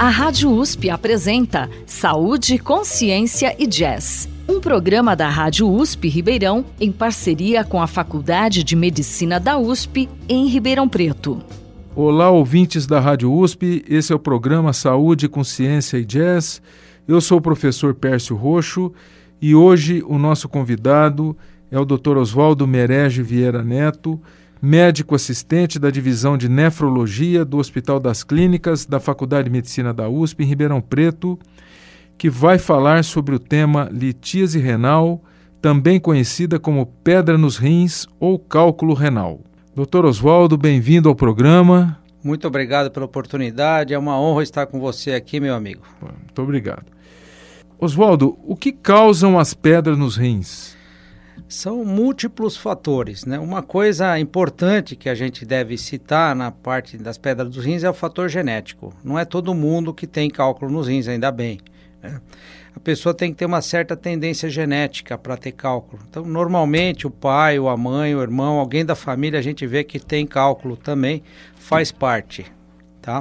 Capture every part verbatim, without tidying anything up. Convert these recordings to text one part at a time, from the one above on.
A Rádio U S P apresenta Saúde, Consciência e Jazz, um programa da Rádio U S P Ribeirão em parceria com a Faculdade de Medicina da U S P em Ribeirão Preto. Olá, ouvintes da Rádio U S P, esse é o programa Saúde, Consciência e Jazz. Eu sou o professor Pércio Roxo e hoje o nosso convidado é o doutor Oswaldo Merege Vieira Neto, médico assistente da Divisão de Nefrologia do Hospital das Clínicas da Faculdade de Medicina da U S P em Ribeirão Preto, que vai falar sobre o tema litíase renal, também conhecida como pedra nos rins ou cálculo renal. doutor Oswaldo, bem-vindo ao programa. Muito obrigado pela oportunidade, é uma honra estar com você aqui, meu amigo. Muito obrigado. Oswaldo, o que causam as pedras nos rins? São múltiplos fatores, né? Uma coisa importante que a gente deve citar na parte das pedras dos rins é o fator genético. Não é todo mundo que tem cálculo nos rins, ainda bem, né? A pessoa tem que ter uma certa tendência genética para ter cálculo. Então, normalmente, o pai, ou a mãe, o irmão, alguém da família, a gente vê que tem cálculo também, faz parte, tá?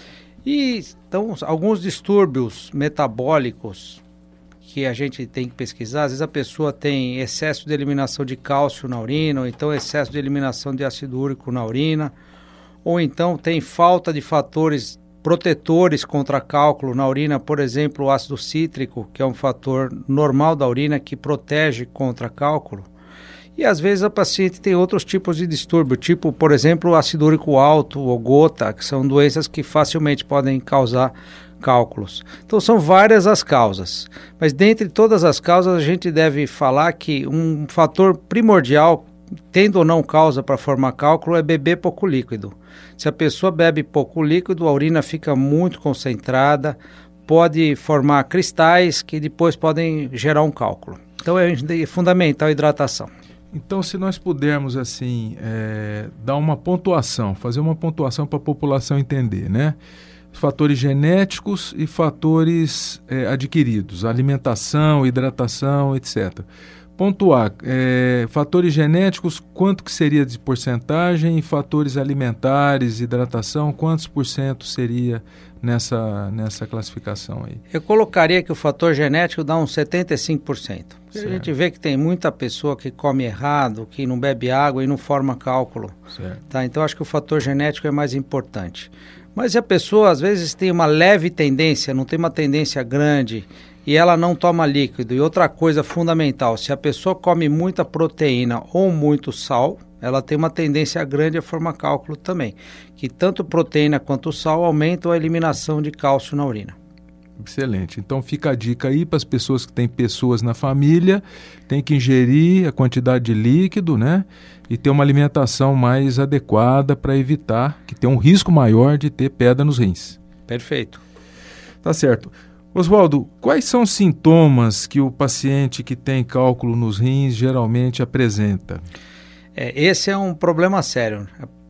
E, então, alguns distúrbios metabólicos que a gente tem que pesquisar, às vezes a pessoa tem excesso de eliminação de cálcio na urina, ou então excesso de eliminação de ácido úrico na urina, ou então tem falta de fatores protetores contra cálculo na urina, por exemplo, o ácido cítrico, que é um fator normal da urina que protege contra cálculo. E às vezes a paciente tem outros tipos de distúrbio, tipo, por exemplo, o ácido úrico alto ou gota, que são doenças que facilmente podem causar cálculos. Então são várias as causas, mas dentre todas as causas a gente deve falar que um fator primordial, tendo ou não causa para formar cálculo, é beber pouco líquido. Se a pessoa bebe pouco líquido, a urina fica muito concentrada, pode formar cristais que depois podem gerar um cálculo. Então é fundamental a hidratação. Então, se nós pudermos assim é, dar uma pontuação, fazer uma pontuação para a população entender, né? Fatores genéticos e fatores é, adquiridos, alimentação, hidratação, etcétera. Pontuar, é, fatores genéticos, quanto que seria de porcentagem, e fatores alimentares, hidratação, quantos por cento seria nessa, nessa classificação aí? Eu colocaria que o fator genético dá uns setenta e cinco por cento. A gente vê que tem muita pessoa que come errado, que não bebe água e não forma cálculo. Tá? Então acho que o fator genético é mais importante. Mas se a pessoa às vezes tem uma leve tendência, não tem uma tendência grande e ela não toma líquido. E outra coisa fundamental, se a pessoa come muita proteína ou muito sal, ela tem uma tendência grande a formar cálculo também. Que tanto proteína quanto sal aumentam a eliminação de cálcio na urina. Excelente. Então fica a dica aí para as pessoas que têm pessoas na família, tem que ingerir a quantidade de líquido, né? E ter uma alimentação mais adequada para evitar que tenha um risco maior de ter pedra nos rins. Perfeito. Tá certo. Oswaldo, quais são os sintomas que o paciente que tem cálculo nos rins geralmente apresenta? É, esse é um problema sério.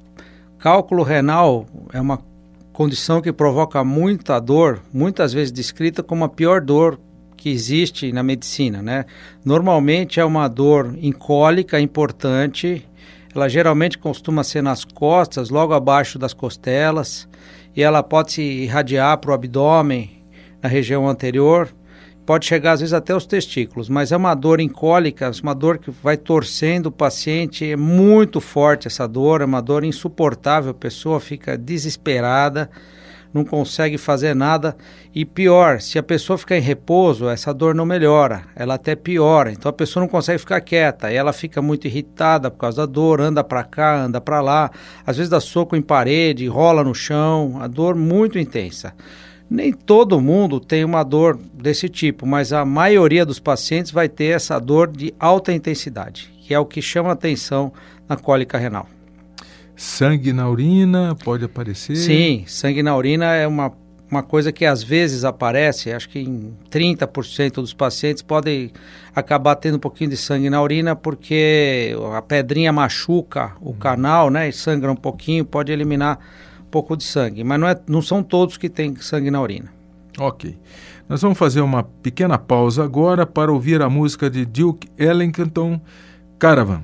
Cálculo renal é uma condição que provoca muita dor, muitas vezes descrita como a pior dor que existe na medicina, né? Normalmente é uma dor incólica importante, ela geralmente costuma ser nas costas, logo abaixo das costelas, e ela pode se irradiar para o abdômen, na região anterior, pode chegar às vezes até os testículos, mas é uma dor incólica, uma dor que vai torcendo o paciente, é muito forte essa dor, é uma dor insuportável, a pessoa fica desesperada, não consegue fazer nada, e pior, se a pessoa ficar em repouso, essa dor não melhora, ela até piora, então a pessoa não consegue ficar quieta, e ela fica muito irritada por causa da dor, anda para cá, anda para lá, às vezes dá soco em parede, rola no chão, a dor muito intensa. Nem todo mundo tem uma dor desse tipo, mas a maioria dos pacientes vai ter essa dor de alta intensidade, que é o que chama atenção na cólica renal. Sangue na urina pode aparecer? Sim, sangue na urina é uma, uma coisa que às vezes aparece, acho que em trinta por cento dos pacientes podem acabar tendo um pouquinho de sangue na urina porque a pedrinha machuca o canal, né, e sangra um pouquinho, pode eliminar um pouco de sangue, mas não, é, não são todos que têm sangue na urina. Ok. Nós vamos fazer uma pequena pausa agora para ouvir a música de Duke Ellington, Caravan.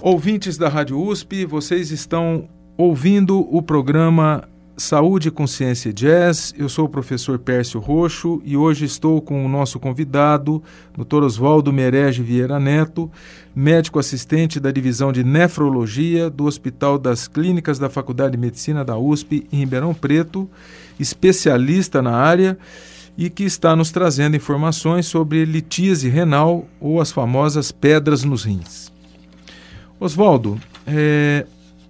Ouvintes da Rádio U S P, vocês estão ouvindo o programa Saúde, Consciência e Jazz. Eu sou o professor Pércio Roxo e hoje estou com o nosso convidado, doutor Oswaldo Merege Vieira Neto, médico assistente da Divisão de Nefrologia do Hospital das Clínicas da Faculdade de Medicina da U S P em Ribeirão Preto, especialista na área e que está nos trazendo informações sobre litíase renal ou as famosas pedras nos rins. Oswaldo, é...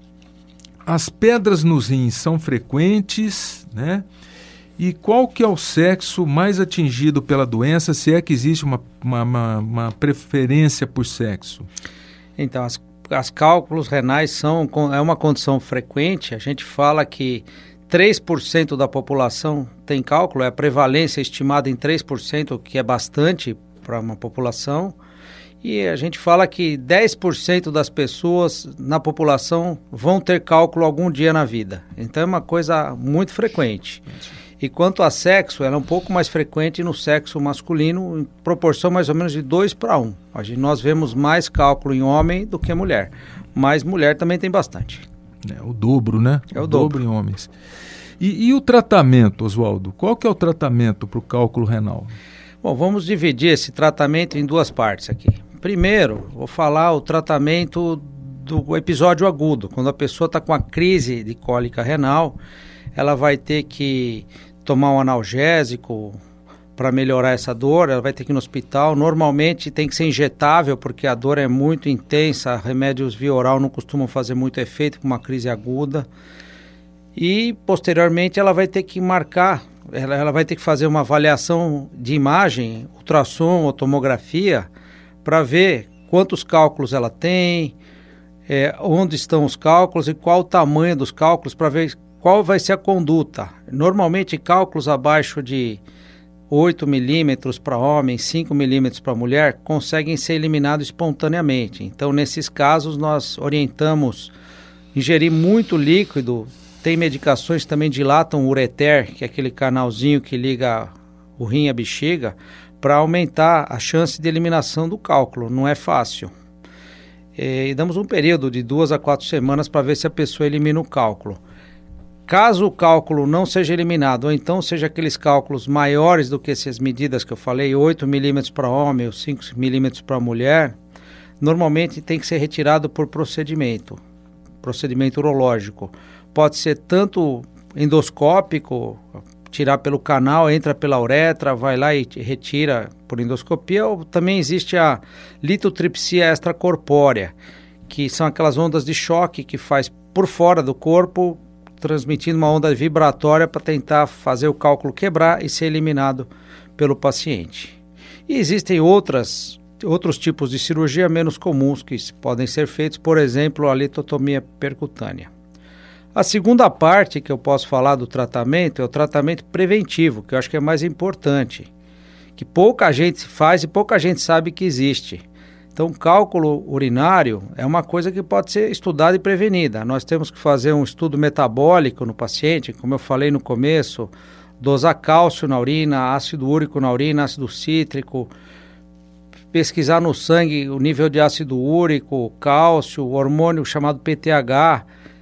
as pedras nos rins são frequentes, né? E qual que é o sexo mais atingido pela doença, se é que existe uma, uma, uma, uma preferência por sexo? Então, as, as cálculos renais são é uma condição frequente. A gente fala que três por cento da população tem cálculo, é a prevalência estimada em três por cento, o que é bastante para uma população. E a gente fala que dez por cento das pessoas na população vão ter cálculo algum dia na vida. Então é uma coisa muito frequente. E quanto a sexo, ela é um pouco mais frequente no sexo masculino, em proporção mais ou menos de dois para um. Nós vemos mais cálculo em homem do que mulher, mas mulher também tem bastante. É o dobro, né? É o, o dobro. dobro em homens. E, e o tratamento, Oswaldo? Qual que é o tratamento para o cálculo renal? Bom, vamos dividir esse tratamento em duas partes aqui. Primeiro, vou falar o tratamento do episódio agudo. Quando a pessoa está com a crise de cólica renal, ela vai ter que tomar um analgésico para melhorar essa dor, ela vai ter que ir no hospital. Normalmente tem que ser injetável, porque a dor é muito intensa, remédios via oral não costumam fazer muito efeito com uma crise aguda. E, posteriormente, ela vai ter que marcar, ela, ela vai ter que fazer uma avaliação de imagem, ultrassom ou tomografia, para ver quantos cálculos ela tem, é, onde estão os cálculos e qual o tamanho dos cálculos, para ver qual vai ser a conduta. Normalmente, cálculos abaixo de oito milímetros para homem, cinco milímetros para mulher, conseguem ser eliminados espontaneamente. Então, nesses casos, nós orientamos ingerir muito líquido. Tem medicações que também dilatam o ureter, que é aquele canalzinho que liga o rim à bexiga, para aumentar a chance de eliminação do cálculo. Não é fácil. E damos um período de duas a quatro semanas para ver se a pessoa elimina o cálculo. Caso o cálculo não seja eliminado, ou então seja aqueles cálculos maiores do que essas medidas que eu falei, oito milímetros para homem ou cinco milímetros para mulher, normalmente tem que ser retirado por procedimento, procedimento urológico. Pode ser tanto endoscópico, tirar pelo canal, entra pela uretra, vai lá e retira por endoscopia, ou também existe a litotripsia extracorpórea, que são aquelas ondas de choque que faz por fora do corpo, transmitindo uma onda vibratória para tentar fazer o cálculo quebrar e ser eliminado pelo paciente. E existem outras, outros tipos de cirurgia menos comuns que podem ser feitos, por exemplo, a litotomia percutânea. A segunda parte que eu posso falar do tratamento é o tratamento preventivo, que eu acho que é mais importante, que pouca gente faz e pouca gente sabe que existe. Então, cálculo urinário é uma coisa que pode ser estudada e prevenida. Nós temos que fazer um estudo metabólico no paciente, como eu falei no começo, dosar cálcio na urina, ácido úrico na urina, ácido cítrico, pesquisar no sangue o nível de ácido úrico, cálcio, o hormônio chamado P T H,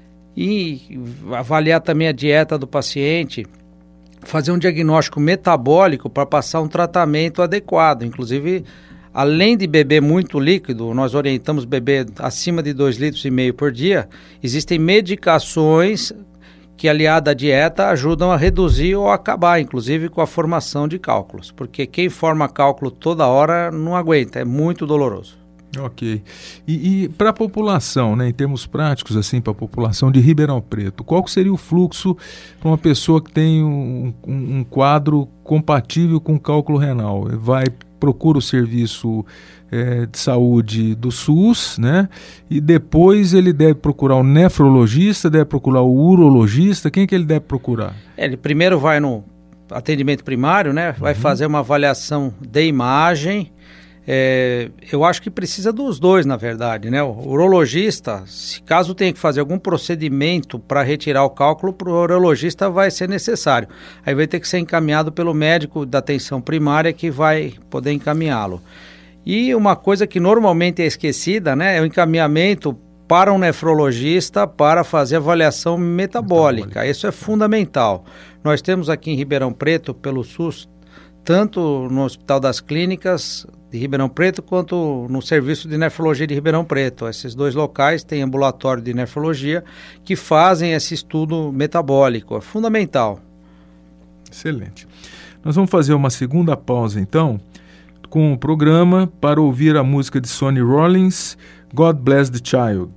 e avaliar também a dieta do paciente, fazer um diagnóstico metabólico para passar um tratamento adequado. Inclusive, além de beber muito líquido, nós orientamos beber acima de dois litros e meio por dia, existem medicações que, aliada à dieta, ajudam a reduzir ou acabar, inclusive, com a formação de cálculos, porque quem forma cálculo toda hora não aguenta, é muito doloroso. Ok. E, e para a população, né, em termos práticos, assim, para a população de Ribeirão Preto, qual que seria o fluxo para uma pessoa que tem um, um, um quadro compatível com cálculo renal? Vai, procura o serviço é, de saúde do SUS, né? E depois ele deve procurar o nefrologista, deve procurar o urologista. Quem que ele deve procurar? Ele primeiro vai no atendimento primário, né? Vai uhum. fazer uma avaliação de imagem. É, eu acho que precisa dos dois, na verdade, né? O urologista, se caso tenha que fazer algum procedimento para retirar o cálculo, para o urologista vai ser necessário. Aí vai ter que ser encaminhado pelo médico da atenção primária que vai poder encaminhá-lo. E uma coisa que normalmente é esquecida, né? É o encaminhamento para um nefrologista para fazer avaliação metabólica. metabólica. Isso é fundamental. Nós temos aqui em Ribeirão Preto, pelo SUS, tanto no Hospital das Clínicas de Ribeirão Preto, quanto no Serviço de Nefrologia de Ribeirão Preto. Esses dois locais têm ambulatório de nefrologia que fazem esse estudo metabólico. É fundamental. Excelente. Nós vamos fazer uma segunda pausa, então, com o programa para ouvir a música de Sonny Rollins, God Bless the Child.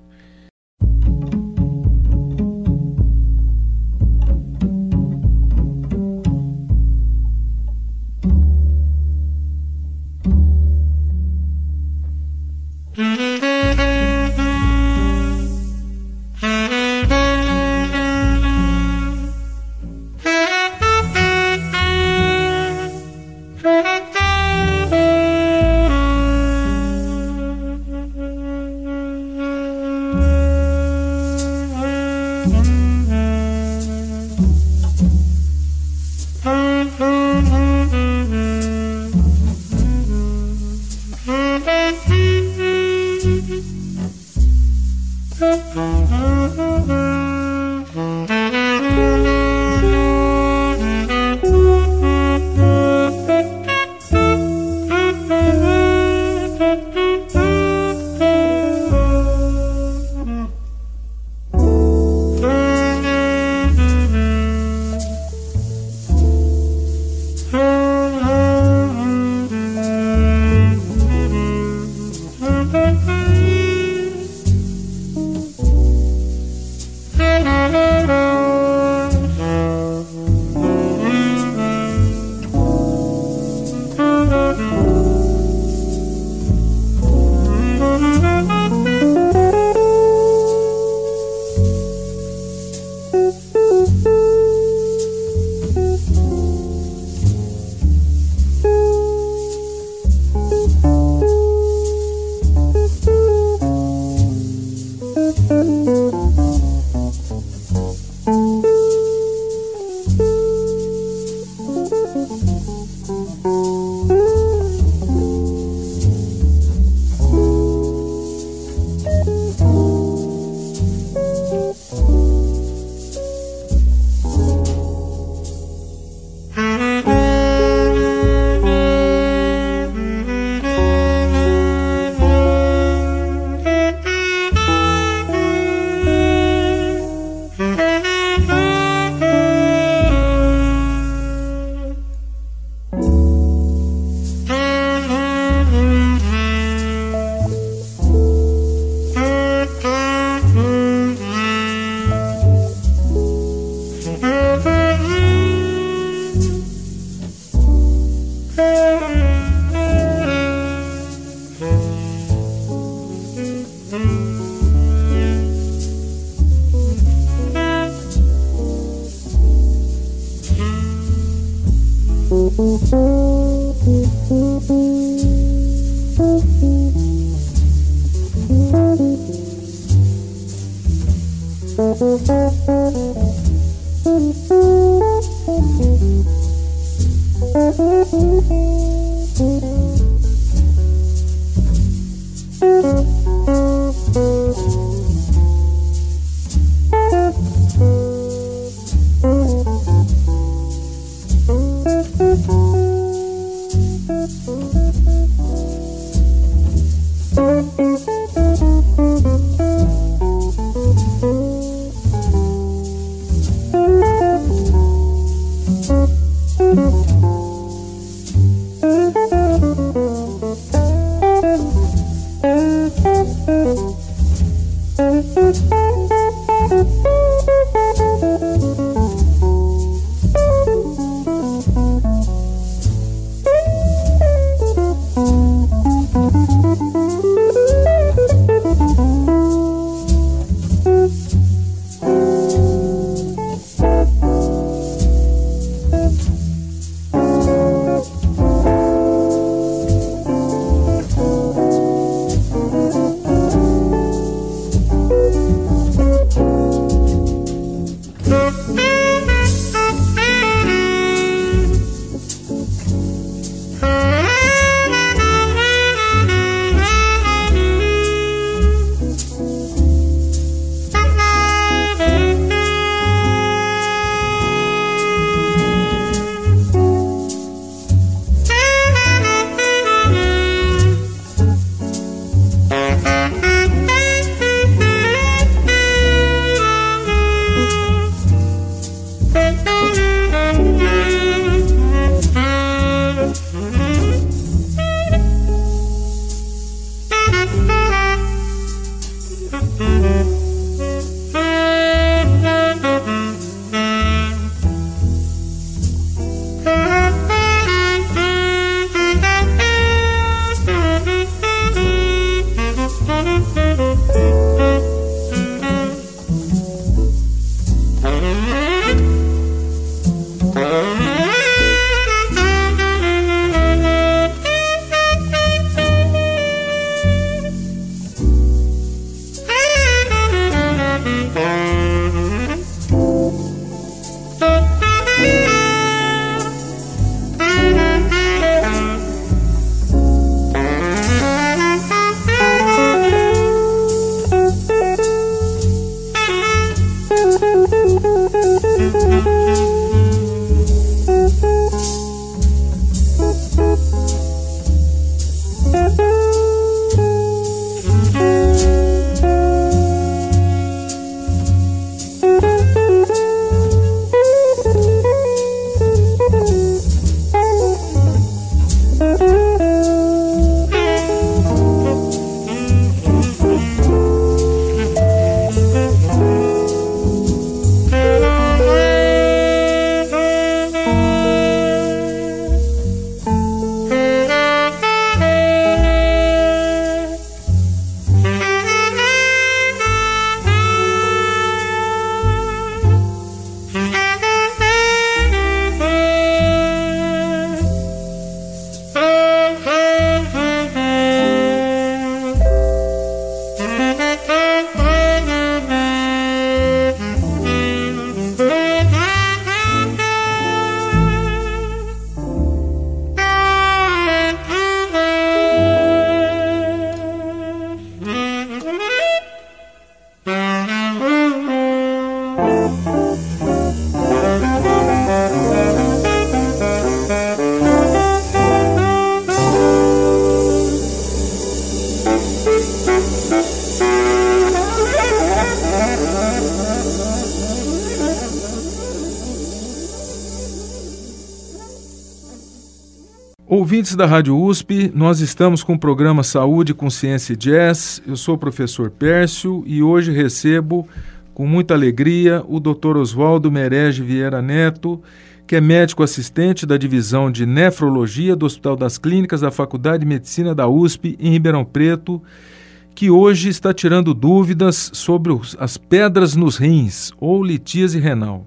Ouvintes da Rádio U S P, nós estamos com o programa Saúde, Consciência e Jazz. Eu sou o professor Pércio e hoje recebo com muita alegria o doutor Oswaldo Merege Vieira Neto, que é médico assistente da divisão de nefrologia do Hospital das Clínicas da Faculdade de Medicina da U S P em Ribeirão Preto, que hoje está tirando dúvidas sobre os, as pedras nos rins ou litíase renal.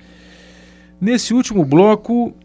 Nesse último bloco,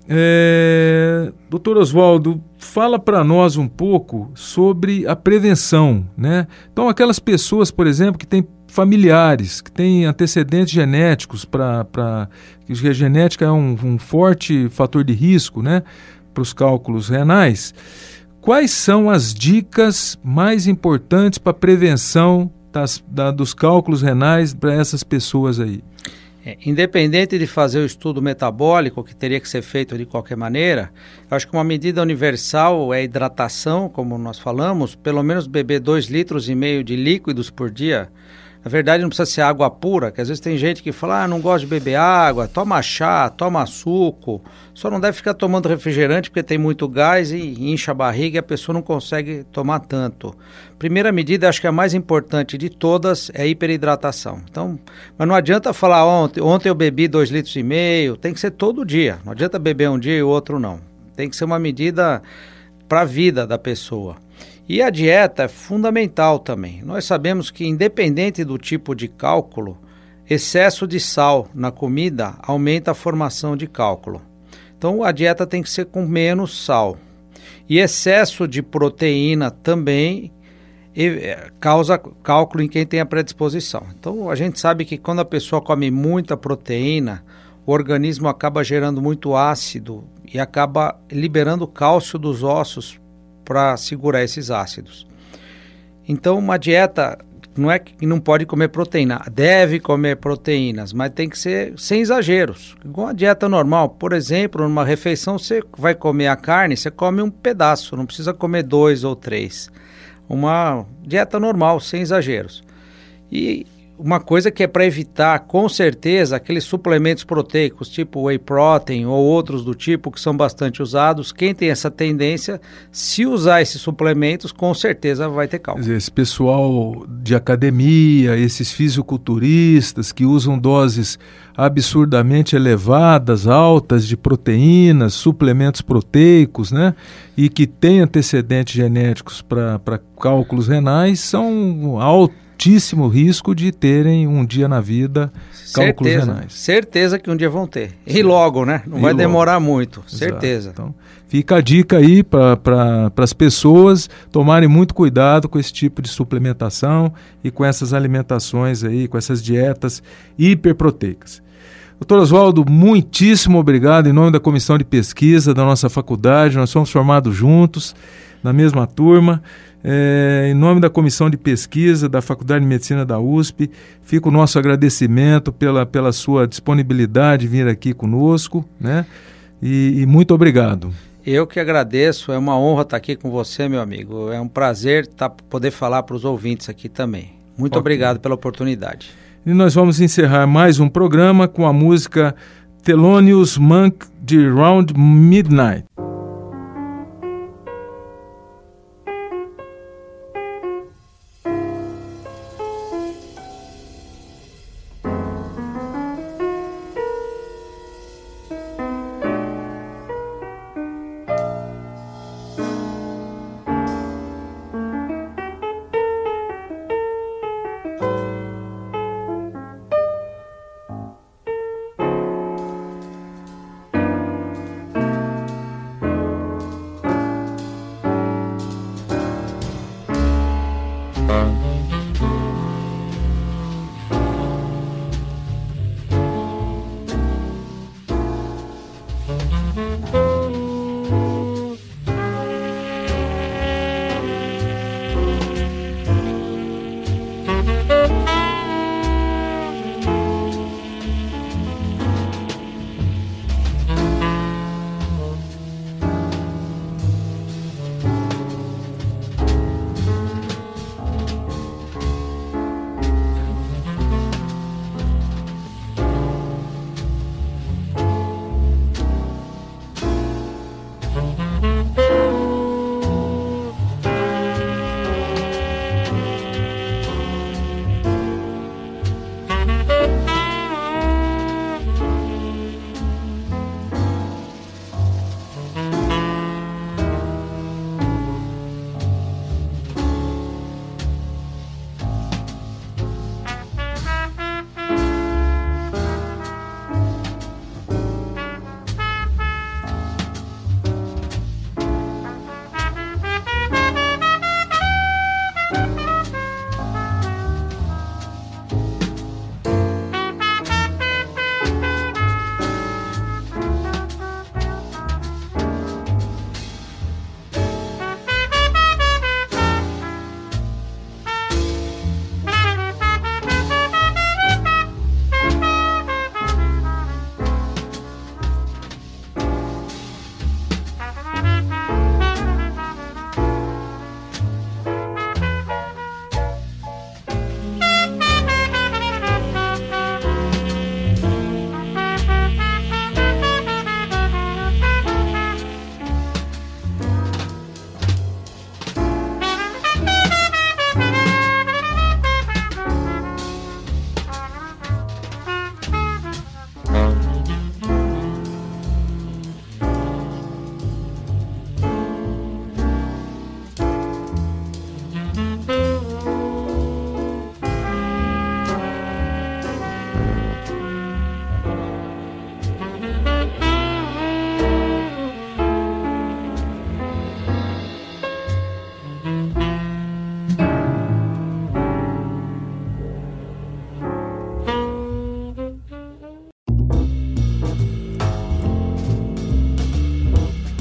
é, doutor Oswaldo, fala para nós um pouco sobre a prevenção, né? Então, aquelas pessoas, por exemplo, que têm familiares, que têm antecedentes genéticos, para que a genética é um, um forte fator de risco, né, para os cálculos renais. Quais são as dicas mais importantes para a prevenção das, da, dos cálculos renais para essas pessoas aí? É, independente de fazer o estudo metabólico, que teria que ser feito de qualquer maneira, eu acho que uma medida universal é a hidratação, como nós falamos, pelo menos beber dois litros e meio de líquidos por dia. Na verdade, não precisa ser água pura, que às vezes tem gente que fala, ah, não gosto de beber água, toma chá, toma suco, só não deve ficar tomando refrigerante porque tem muito gás e incha a barriga e a pessoa não consegue tomar tanto. Primeira medida, acho que a mais importante de todas é a hiperidratação. Então, mas não adianta falar, ontem, ontem eu bebi dois litros e meio, tem que ser todo dia, não adianta beber um dia e o outro não. Tem que ser uma medida para a vida da pessoa. E a dieta é fundamental também. Nós sabemos que, independente do tipo de cálculo, excesso de sal na comida aumenta a formação de cálculo. Então, a dieta tem que ser com menos sal. E excesso de proteína também causa cálculo em quem tem a predisposição. Então, a gente sabe que quando a pessoa come muita proteína, o organismo acaba gerando muito ácido e acaba liberando cálcio dos ossos para segurar esses ácidos. Então, uma dieta não é que não pode comer proteína, deve comer proteínas, mas tem que ser sem exageros. Igual a dieta normal, por exemplo, numa refeição você vai comer a carne, você come um pedaço, não precisa comer dois ou três. Uma dieta normal, sem exageros. E uma coisa que é para evitar, com certeza, aqueles suplementos proteicos, tipo whey protein ou outros do tipo, que são bastante usados. Quem tem essa tendência, se usar esses suplementos, com certeza vai ter cálculo. Quer dizer, esse pessoal de academia, esses fisiculturistas que usam doses absurdamente elevadas, altas de proteínas, suplementos proteicos, né? E que têm antecedentes genéticos para cálculos renais, são altos. Altíssimo risco de terem um dia na vida cálculos certeza, renais. Certeza que um dia vão ter. E Sim. logo, né? Não e vai logo. demorar muito, Exato. certeza. Então, fica a dica aí para pra, as pessoas tomarem muito cuidado com esse tipo de suplementação e com essas alimentações aí, com essas dietas hiperproteicas. Doutor Oswaldo, muitíssimo obrigado em nome da comissão de pesquisa da nossa faculdade. Nós somos formados juntos, na mesma turma. É, em nome da comissão de pesquisa da Faculdade de Medicina da U S P, fica o nosso agradecimento pela, pela sua disponibilidade de vir aqui conosco, né? E, e muito obrigado. Eu que agradeço, é uma honra estar aqui com você, meu amigo. É um prazer tá, poder falar para os ouvintes aqui também. Muito okay. obrigado pela oportunidade. E nós vamos encerrar mais um programa com a música Thelonious Monk de Round Midnight.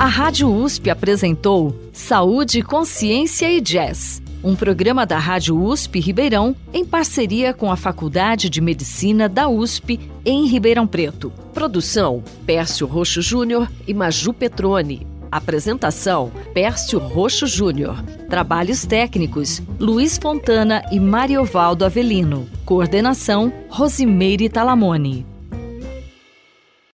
Rádio U S P apresentou Saúde, Consciência e Jazz, um programa da Rádio U S P Ribeirão em parceria com a Faculdade de Medicina da U S P em Ribeirão Preto. Produção: Pércio Roxo Júnior e Maju Petroni. Apresentação: Pércio Roxo Júnior. Trabalhos técnicos: Luiz Fontana e Mariovaldo Avelino. Coordenação: Rosimeire Talamone.